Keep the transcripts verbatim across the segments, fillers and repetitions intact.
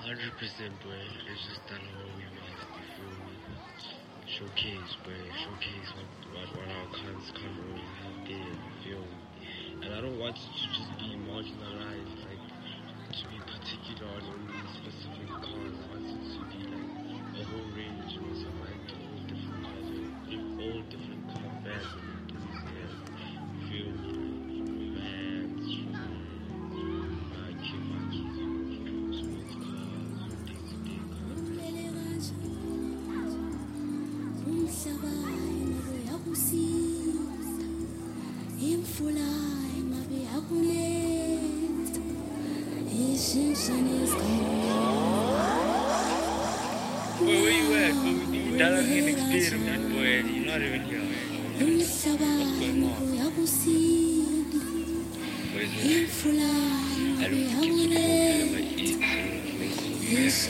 hundred percent, boy. It's just that whole we must, you feel me? Showcase, boy. Showcase what, what, what our cons can't always have there, you feel me? And I don't want it to just be marginalized, like, to be particular on only specific cars. I want it to be like a whole range, you know, so like all different cars, all different car brands and enthusiasts, you feel me? Vans, uh, Kimakis, sports cars, day-to-day cars. Boy, where you at? Boy, we need that next day, man, boy. You're not even here, man. What's going on? What is it? I don't think it's appropriate, but it's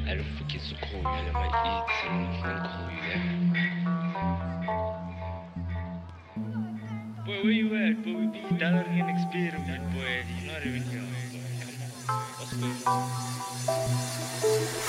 I don't forget to call you, I might eat and then call you, yeah? Boy, where you at, boy? We be downloading an experiment, boy. You're not even here, boy. Come on, boy. What's going on?